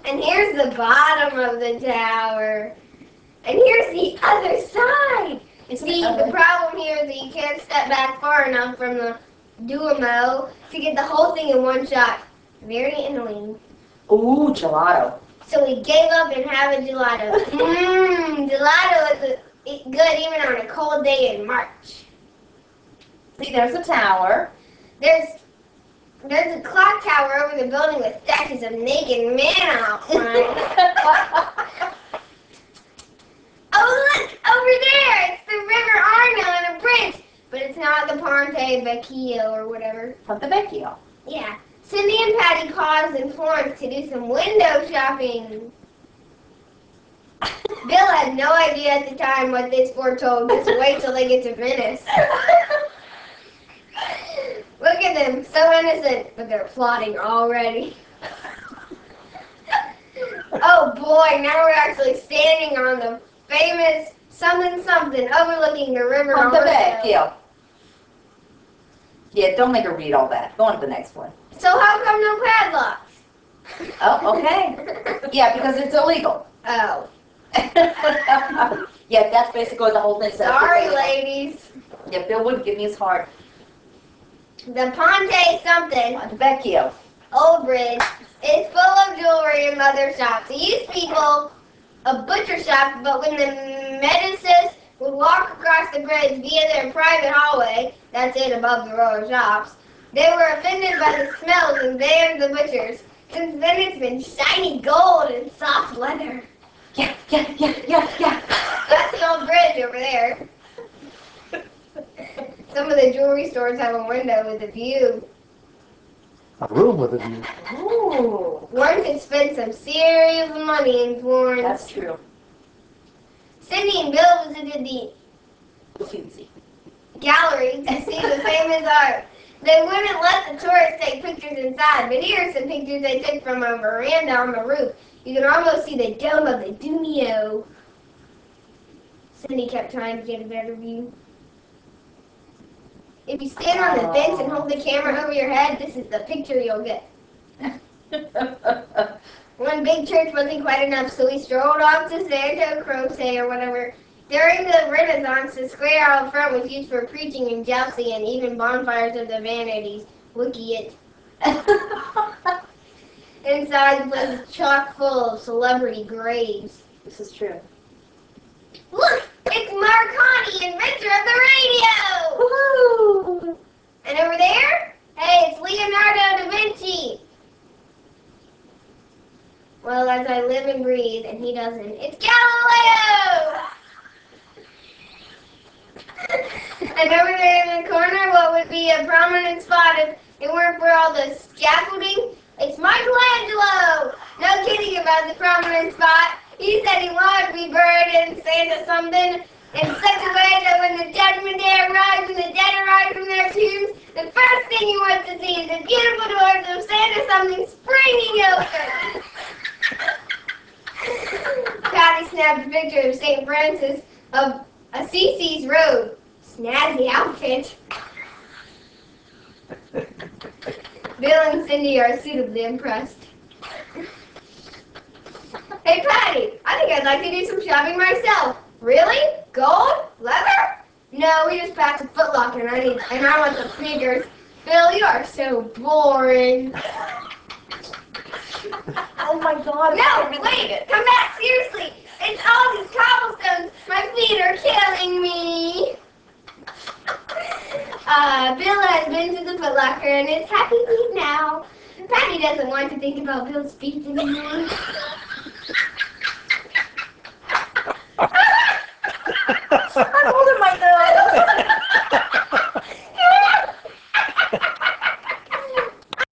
And here's the bottom of the tower. And here's the other side. See, the problem here is that you can't step back far enough from the Duomo to get the whole thing in one shot. Very annoying. Ooh, gelato. So we gave up and have a gelato. Gelato is good even on a cold day in March. See, there's a tower. There's a clock tower over the building with statues of naked men out front. Oh, look! Over there! It's the River Arno and a bridge! But it's not the Ponte Vecchio or whatever. Ponte Vecchio. Yeah. Cindy and Patty paused in Florence to do some window shopping. Bill had no idea at the time what this foretold. Just wait till they get to Venice. Look at them, so innocent, but they're plotting already. Oh boy, now we're actually standing on the famous something overlooking the River Ponte Arno. Vecchio. Yeah, don't make her read all that. Go on to the next one. So how come no padlocks? Oh, okay. Yeah, because it's illegal. Oh. Yeah, that's basically what the whole thing says. Sorry, ladies. Yeah, Bill wouldn't give me his heart. The Ponte something, Ponte Vecchio. Old Bridge, is full of jewelry and leather shops. It used to be called a butcher shop, but when the Medicis would walk across the bridge via their private hallway, that's it above the row of shops, they were offended by the smells and banned the butchers. Since then it's been shiny gold and soft leather. Yeah. That's the Old Bridge over there. Some of the jewelry stores have a window with a view. A room with a view. Ooh. One could spend some serious money in Florence. That's true. Cindy and Bill visited the Uffizi. gallery to see the famous art. They wouldn't let the tourists take pictures inside, but here are some pictures they took from a veranda on the roof. You can almost see the dome of the Duomo. Cindy kept trying to get a better view. If you stand on the bench and hold the camera over your head, this is the picture you'll get. One big church wasn't quite enough, so we strolled off to Santo Croce or whatever. During the Renaissance, the square out front was used for preaching and jousting and even bonfires of the vanities. Wiki it. Inside, the place is chock full of celebrity graves. This is true. Look! It's Marconi, inventor of the radio! Woohoo! And over there? Hey, it's Leonardo da Vinci! Well, as I live and breathe, and he doesn't, it's Galileo! And over there in the corner, what would be a prominent spot if it weren't for all the scaffolding? It's Michelangelo! No kidding about the prominent spot. He said he wanted to be buried in Santa something in such a way that when the judgment day arrives and the dead arise from their tombs, the first thing he wants to see is the beautiful doors of Santa something springing open. Patty snapped a picture of St. Francis of Assisi's robe. Snazzy outfit. Bill and Cindy are suitably impressed. Hey Patty, I think I'd like to do some shopping myself. Really? Gold? Leather? No, we just passed a Foot Locker and I want the sneakers. Bill, you are so boring. Oh my God. No, wait, come back, seriously. It's all these cobblestones. My feet are killing me. Bill has been to the Foot Locker and it's happy feet now. Patty doesn't want to think about Bill's feet anymore. I'm